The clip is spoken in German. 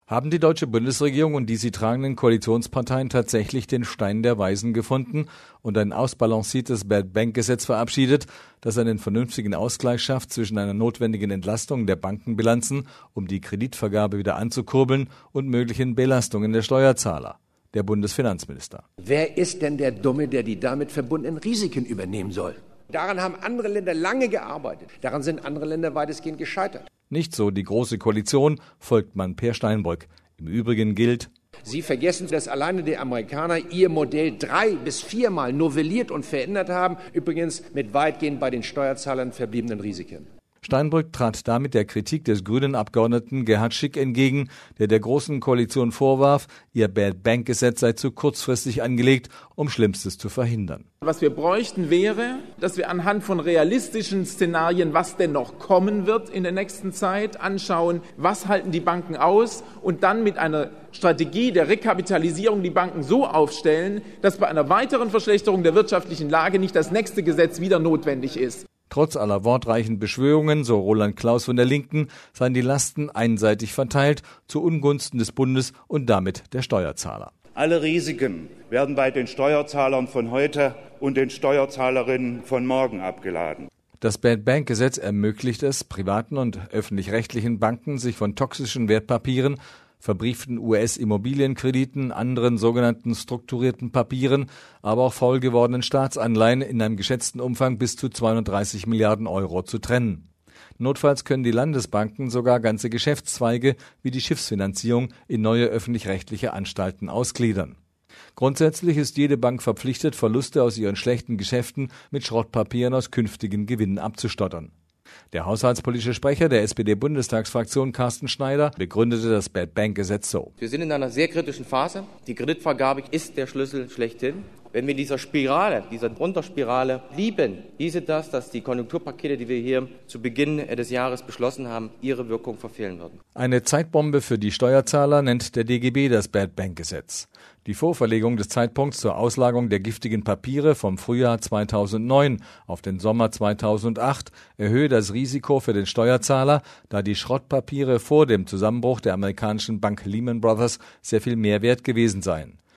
Haben die deutsche Bundesregierung und die sie tragenden Koalitionsparteien tatsächlich den Stein der Weisen gefunden und ein ausbalanciertes Bad-Bank-Gesetz verabschiedet, das einen vernünftigen Ausgleich schafft zwischen einer notwendigen Entlastung der Bankenbilanzen, um die Kreditvergabe wieder anzukurbeln, und möglichen Belastungen der Steuerzahler? Der Bundesfinanzminister. Wer ist denn der Dumme, der die damit verbundenen Risiken übernehmen soll? Daran haben andere Länder lange gearbeitet. Daran sind andere Länder weitestgehend gescheitert. Nicht so die Große Koalition, folgt man Per Steinbrück. Im Übrigen gilt: Sie vergessen, dass alleine die Amerikaner ihr Modell 3- bis 4-mal novelliert und verändert haben, übrigens mit weitgehend bei den Steuerzahlern verbliebenen Risiken. Steinbrück trat damit der Kritik des grünen Abgeordneten Gerhard Schick entgegen, der Großen Koalition vorwarf, ihr Bad-Bank-Gesetz sei zu kurzfristig angelegt, um Schlimmstes zu verhindern. Was wir bräuchten wäre, dass wir anhand von realistischen Szenarien, was denn noch kommen wird in der nächsten Zeit, anschauen, was halten die Banken aus und dann mit einer Strategie der Rekapitalisierung die Banken so aufstellen, dass bei einer weiteren Verschlechterung der wirtschaftlichen Lage nicht das nächste Gesetz wieder notwendig ist. Trotz aller wortreichen Beschwörungen, so Roland Klaus von der Linken, seien die Lasten einseitig verteilt zu Ungunsten des Bundes und damit der Steuerzahler. Alle Risiken werden bei den Steuerzahlern von heute und den Steuerzahlerinnen von morgen abgeladen. Das Bad-Bank-Gesetz ermöglicht es privaten und öffentlich-rechtlichen Banken, sich von toxischen Wertpapieren, verbrieften US-Immobilienkrediten, anderen sogenannten strukturierten Papieren, aber auch faul gewordenen Staatsanleihen in einem geschätzten Umfang bis zu 230 Milliarden Euro zu trennen. Notfalls können die Landesbanken sogar ganze Geschäftszweige wie die Schiffsfinanzierung in neue öffentlich-rechtliche Anstalten ausgliedern. Grundsätzlich ist jede Bank verpflichtet, Verluste aus ihren schlechten Geschäften mit Schrottpapieren aus künftigen Gewinnen abzustottern. Der haushaltspolitische Sprecher der SPD-Bundestagsfraktion, Carsten Schneider, begründete das Bad-Bank-Gesetz so: Wir sind in einer sehr kritischen Phase. Die Kreditvergabe ist der Schlüssel schlechthin. Wenn wir dieser Spirale, dieser Runterspirale blieben, hieße das, dass die Konjunkturpakete, die wir hier zu Beginn des Jahres beschlossen haben, ihre Wirkung verfehlen würden. Eine Zeitbombe für die Steuerzahler nennt der DGB das Bad-Bank-Gesetz. Die Vorverlegung des Zeitpunkts zur Auslagerung der giftigen Papiere vom Frühjahr 2009 auf den Sommer 2008 erhöhe das Risiko für den Steuerzahler, da die Schrottpapiere vor dem Zusammenbruch der amerikanischen Bank Lehman Brothers sehr viel mehr wert gewesen seien.